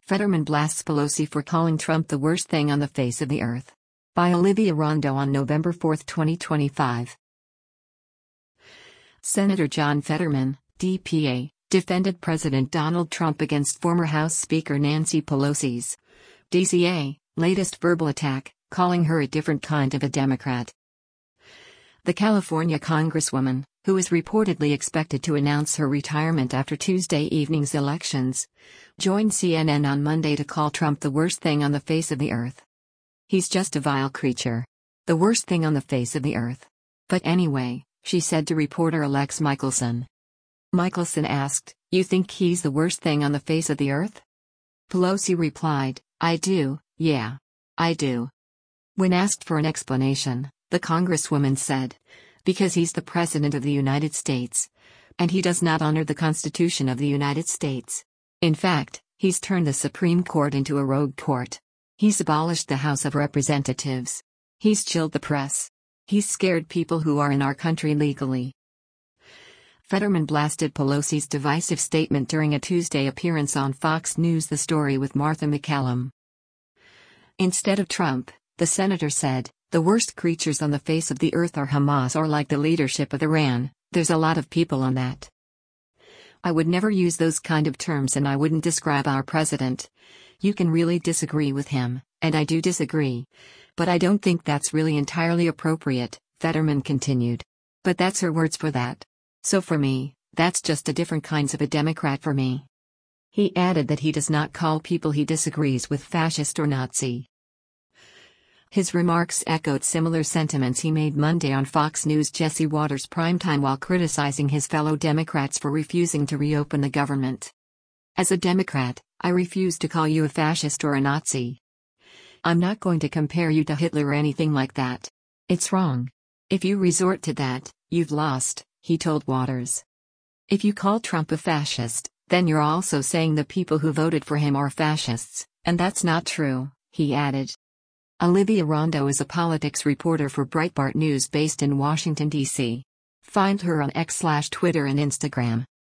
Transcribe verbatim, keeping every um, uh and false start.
Fetterman blasts Pelosi for calling Trump the worst thing on the face of the earth. By Olivia Rondo on November fourth, twenty twenty-five. Senator John Fetterman, D P A, defended President Donald Trump against former House Speaker Nancy Pelosi's D C A latest verbal attack, calling her a different kind of a Democrat. The California Congresswoman, who is reportedly expected to announce her retirement after Tuesday evening's elections, joined C N N on Monday to call Trump the worst thing on the face of the earth. He's just a vile creature. The worst thing on the face of the earth. But anyway, she said to reporter Alex Michelson. Michelson asked, "You think he's the worst thing on the face of the earth?" Pelosi replied, "I do, yeah. I do." When asked for an explanation, the Congresswoman said, "Because he's the President of the United States. And he does not honor the Constitution of the United States. In fact, he's turned the Supreme Court into a rogue court. He's abolished the House of Representatives. He's chilled the press. He's scared people who are in our country legally." Fetterman blasted Pelosi's divisive statement during a Tuesday appearance on Fox News The Story with Martha MacCallum. Instead of Trump, the senator said, "The worst creatures on the face of the earth are Hamas or like the leadership of Iran. There's a lot of people on that. I would never use those kind of terms and I wouldn't describe our president. You can really disagree with him, and I do disagree. But I don't think that's really entirely appropriate," Fetterman continued. "But that's her words for that. So for me, that's just a different kinds of a Democrat for me." He added that he does not call people he disagrees with fascist or Nazi. His remarks echoed similar sentiments he made Monday on Fox News' Jesse Watters primetime while criticizing his fellow Democrats for refusing to reopen the government. "As a Democrat, I refuse to call you a fascist or a Nazi. I'm not going to compare you to Hitler or anything like that. It's wrong. If you resort to that, you've lost," he told Watters. "If you call Trump a fascist, then you're also saying the people who voted for him are fascists, and that's not true," he added. Olivia Rondo is a politics reporter for Breitbart News based in Washington, D C Find her on X slash Twitter and Instagram.